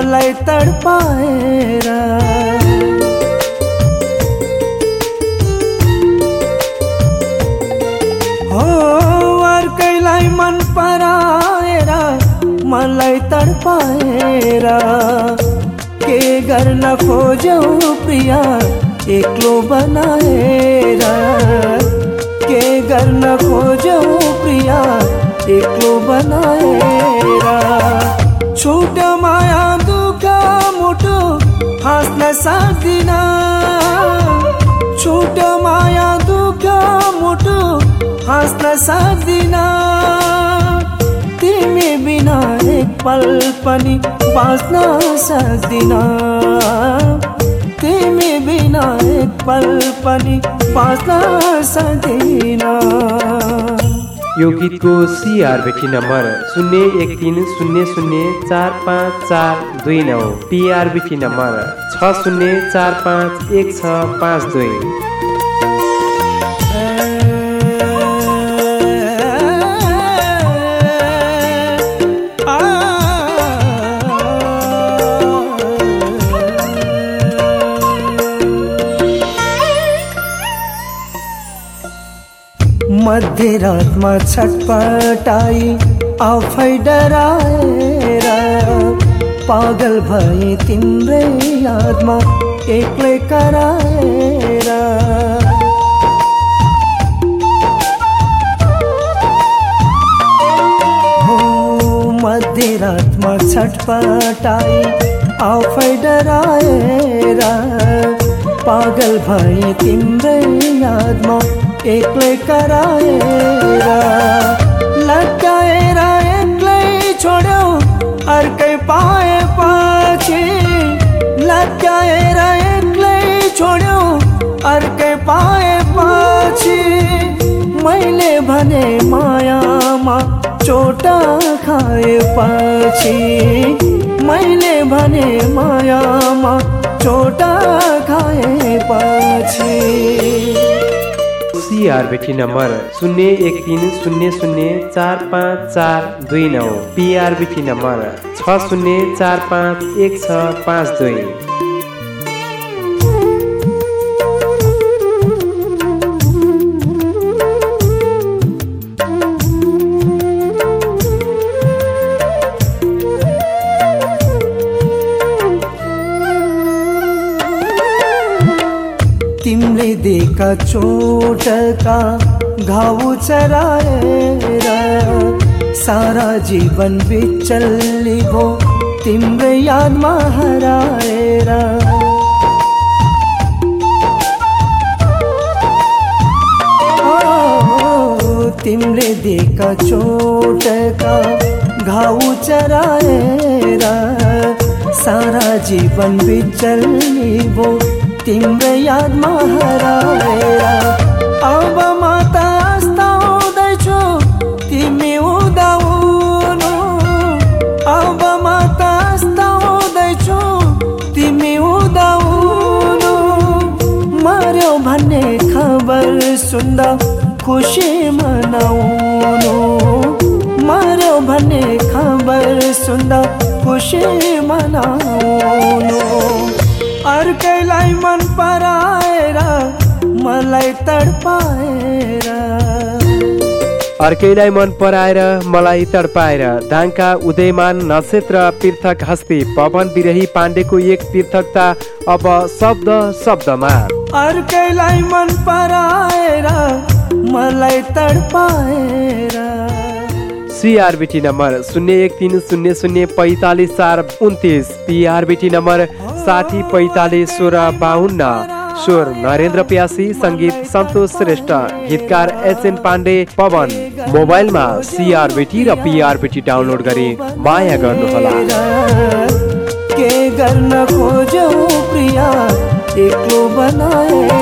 मलाई तडपाएर हो अर्कैलाई मन पराएर मलाई तडपाएर के गर्न खोजौ प्रिया एक्लो बनाएर के गर्न खोजौ प्रिया एक्लो बनाएर छुट माया दुःख मुटु हाँस्न सक्दिन छुट माया दुःख मुटु हाँस्न सक्दिन तिमी बिना एक पल पनि बाँच्न सक्दिन तिमी बिना एक पल पनि बाँच्न सक्दिन। यो गीतको CRBT नम्बर 0130045429, PRBT नम्बर 60451652। मध्यरातमा छटपटाई आफै डराएर पागल भए तिम्रै यादमा एक्लै कराएर हो मध्यरातमा छटपटाई आफै डराएर पागल भए तिम्रै यादमा एक्लै कराएर लट्याएर एक्लै छोड्यौ अर्कै पाएपछि लट्याएर एक्लै छोड्यौ अर्कै पाएपछि मैले भने मायामा चोट खाएपछि मैले भने मायामा चोट खाएपछि। CRBT number 0130045429, PRBT number 60451652। तिमीले दिएका चोटका घाउ चराएर सारा जीवन बिचल्ली भो तिम्रै यादमा हराएर तिमीले दिएका चोटका घाउ चराएर सारा जीवन बिचल्ली भो तिम्रै यादमा हराएर अब म त अस्ताउँदैछु तिमी उदाउनु अब म त अस्ताउँदैछु तिमी उदाउनु मर्यो भन्ने खबर सुन्दा खुसी मनाउनु मर्यो भन्ने खबर सुन्दा खुसी मनाउनु अर्कैलाई मन पराएर मलाई तडपाएर अर्कैलाई मन पराएर मलाई तडपाएर दाङका उदयमान नक्षत्र पृथक हस्ती पवन बिरही पाण्डेको एक पृथकता अब शब्द शब्दमा। अर्कैलाई मन पराएर मलाई तडपाएर CRBT नम्बर 0130045429, PRBT नम्बर 60451652। स्वर नरेन्द्र प्यासी, संगीत सन्तोष श्रेष्ठ, गीतकार HN पाण्डे पवन। मोबाइलमा CRBT र PRBT डाउनलोड गरी माया गर्नुहोला। के गर्न खोजौ प्रिया एक्लो बनाए